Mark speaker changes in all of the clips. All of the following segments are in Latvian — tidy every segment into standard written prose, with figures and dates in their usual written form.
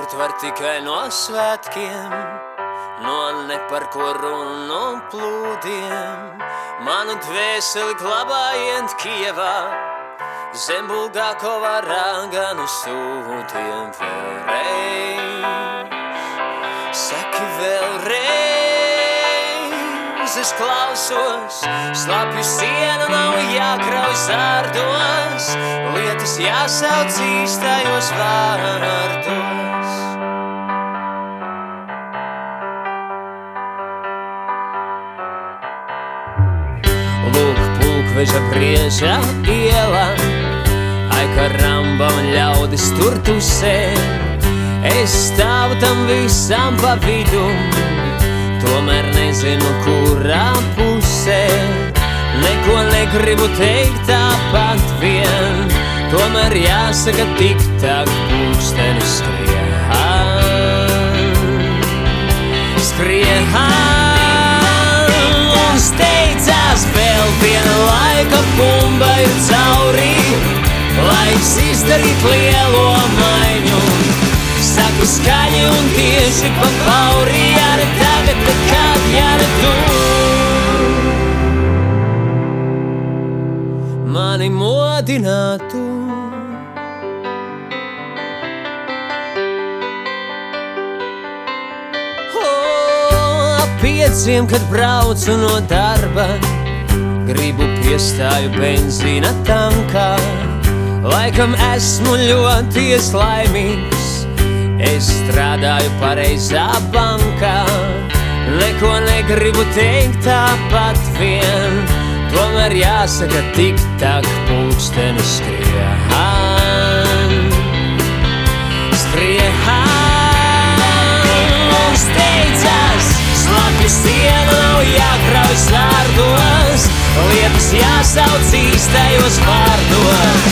Speaker 1: nogurt var tikai no svētkiem, no ne par ko runu plūdiem. Manu dvēseli glabājiet Kievā, zem Bulgakova raganu sūtiem vēlreiz. Saki vēlreiz, es klausos, slapju sienu nav jākrauj zārdos, lietas jāsauc īstajos vārdos. Lūk, pulkveža brieža iela, ai karamba un ļaudis tur tusē. Es stāvu tam visam pa vidu, tomēr nezinu, kurā pusē. Neko negribu teikt tāpat vien, tomēr jāsaka tik tak pulkstenis skrien. Skrien un steidzās vēl viena laika bumba ir caurī, laiks izdarīt lielo maiņu. Saku skaļi un tieši pa pauri, ja ne tagad, nekad, ja ne tu. Mani modinātu. Ap 5, kad braucu no darba, gribu piestāju benzīna tankā. Laikam esmu ļoti laimīgs, es strādāju pareizā bankā. Neko negribu teikt tāpat vien, tomēr jāsaka tik tak pulkstenis skrien. Skrien un steidzās, slapju sienu nav jākrauj zārdos, lietas jāsauc īstajos vārdos.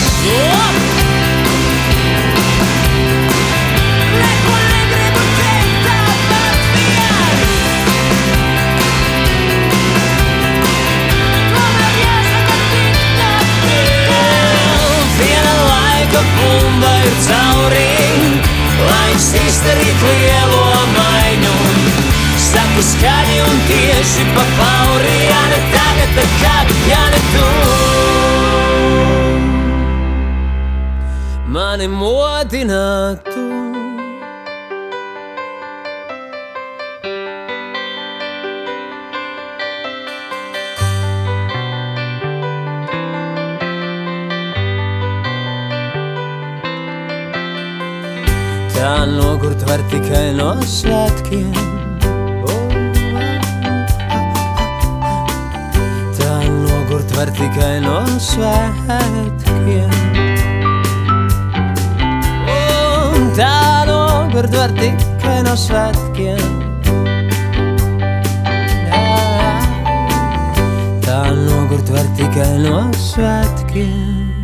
Speaker 1: Bumba ir caurī, laiks izdarīt lielo maiņu. Saku skaļi un tieši pa pauri, ja ne tagad, nekad, ja ne tu. Mani modinātu. Tā nogurt var tikai no svētkiem. Tā nogurt var tikai no svētkiem. Tā nogurt var tikai no svētkiem. Tā nogurt var tikai no svētkiem.